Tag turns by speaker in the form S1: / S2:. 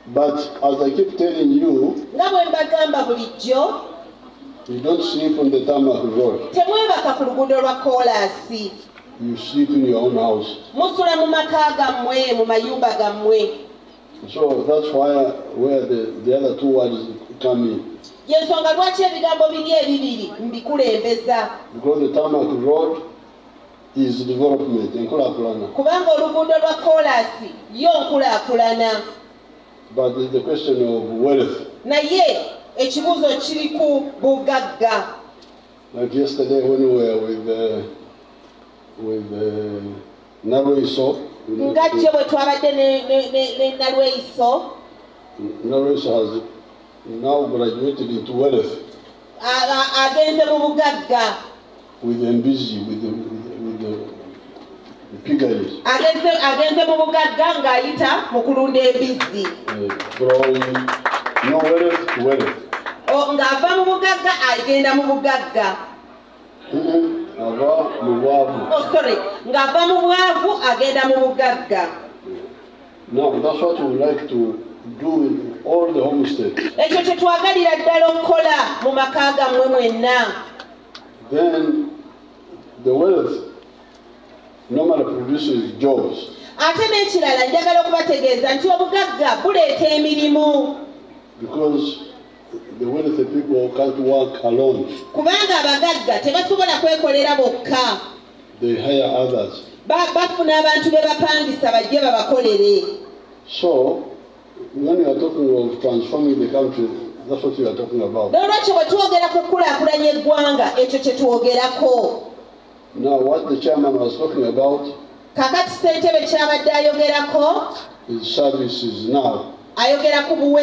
S1: But as I keep telling you,
S2: nga bwe mbagamba bulijjo
S1: you don't sleep on the tarmac road.
S2: temwebaka ku luguudo lwa koolaasi.
S1: You sleep in your own house.
S2: Musula mu maka gammwe, mu mayumba gammwe.
S1: So that's where the other two words come in.
S2: Yensonga lwaki ebigambo biri ebibiri mbikulembeza.
S1: Because the tarmac road is development, enkulaakulana.
S2: Kubanga oluguudo lwa koolaasi yo nkulaakulana.
S1: But it's the question of wealth.
S2: Naye ekibuuzo kiri ku bugagga.
S1: Like yesterday when we were with Narweso.
S2: Nga jjo bwe twabadde ne Narweso.
S1: Narweso has now graduated into wealth.
S2: Agenze mu bugagga.
S1: With Mbizzi, with the piggeries.
S2: Agenze mu bugagga ng'ayita mu kulunda embizzi.
S1: From no wealth to wealth.
S2: Ng'ava mu bugagga agenda mu bugagga.
S1: Ava mu bwavu.
S2: Sorry. Ng'ava mu bwavu agenda mu bugagga.
S1: Now, that's what we would like to do in all the homesteads.
S2: Ekyo kye twagalira ddala okukola mu maka gammwe mwenna.
S1: Then the wealth normally produces jobs.
S2: Ate n'ekirala njagala okubategeeza nti obugagga buleeta emirimu.
S1: Because the wealthy people can't work alone.
S2: Kubanga abagagga tebasobola kwekolera bokka.
S1: They hire others.
S2: Bafuna abantu be bapangisa bajje babakolere.
S1: So, when you are talking of transforming the country, that's what you are talking about.
S2: Lwaki bwe twogera ku kulaakulanya eggwanga ekyo kye twogerako.
S1: Now, what the chairman was talking about
S2: Kakati ssentebe ky'abadde ayogerako.
S1: is services now.
S2: Ayogera ku buwe